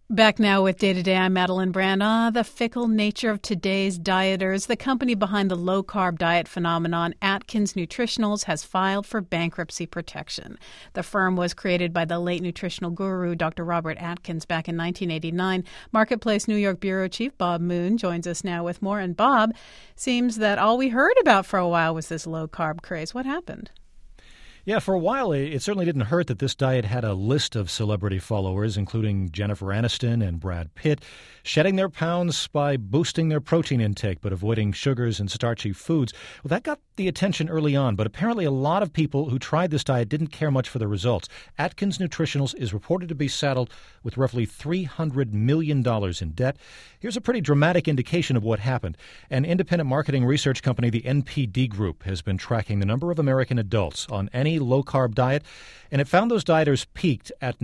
Back now with Day to Day, I'm Madeline Brand. The fickle nature of today's dieters. The company behind the low-carb diet phenomenon, Atkins Nutritionals, has filed for bankruptcy protection. The firm was created by the late nutritional guru, Dr. Robert Atkins, back in 1989. Marketplace New York Bureau Chief Bob Moon joins us now with more. And Bob, seems that all we heard about for a while was this low-carb craze. What happened? Yeah, for a while, it certainly didn't hurt that this diet had a list of celebrity followers, including Jennifer Aniston and Brad Pitt, shedding their pounds by boosting their protein intake but avoiding sugars and starchy foods. Well, that got the attention early on, but apparently a lot of people who tried this diet didn't care much for the results. Atkins Nutritionals is reported to be saddled with roughly $300 million in debt. Here's a pretty dramatic indication of what happened. An independent marketing research company, the NPD Group, has been tracking the number of American adults on any low-carb diet, and it found those dieters peaked at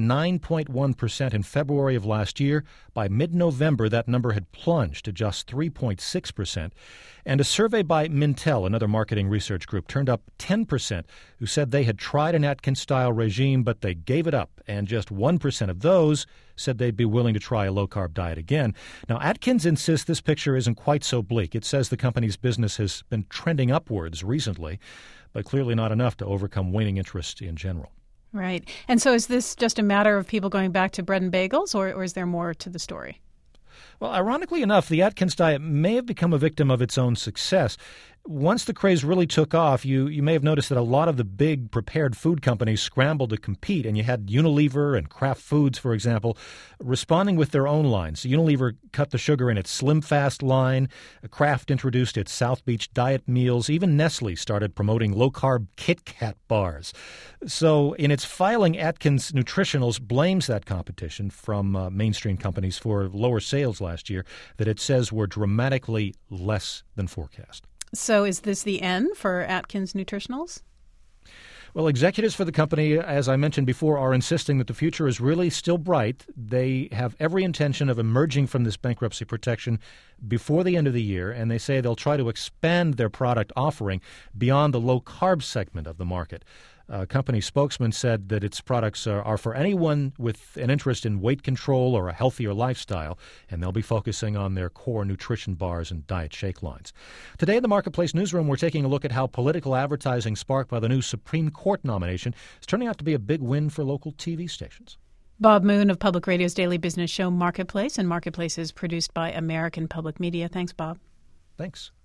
9.1% in February of last year. By mid-November, that number had plunged to just 3.6%. And a survey by Mintel, another marketing research group, turned up 10% who said they had tried an Atkins-style regime, but they gave it up. And just 1% of those said they'd be willing to try a low-carb diet again. Now, Atkins insists this picture isn't quite so bleak. It says the company's business has been trending upwards recently, but clearly not enough to overcome waning interest in general. Right. And so is this just a matter of people going back to bread and bagels, or is there more to the story? Well, ironically enough, the Atkins diet may have become a victim of its own success. Once the craze really took off, you may have noticed that a lot of the big prepared food companies scrambled to compete, and you had Unilever and Kraft Foods, for example, responding with their own lines. Unilever cut the sugar in its Slim Fast line. Kraft introduced its South Beach diet meals. Even Nestle started promoting low-carb Kit Kat bars. So in its filing, Atkins Nutritionals blames that competition from mainstream companies for lower sales last year that it says were dramatically less than forecast. So is this the end for Atkins Nutritionals? Well, executives for the company, as I mentioned before, are insisting that the future is really still bright. They have every intention of emerging from this bankruptcy protection before the end of the year, and they say they'll try to expand their product offering beyond the low-carb segment of the market. A company spokesman said that its products are for anyone with an interest in weight control or a healthier lifestyle, and they'll be focusing on their core nutrition bars and diet shake lines. Today in the Marketplace Newsroom, we're taking a look at how political advertising sparked by the new Supreme Court nomination is turning out to be a big win for local TV stations. Bob Moon of Public Radio's daily business show Marketplace, and Marketplace is produced by American Public Media. Thanks, Bob. Thanks.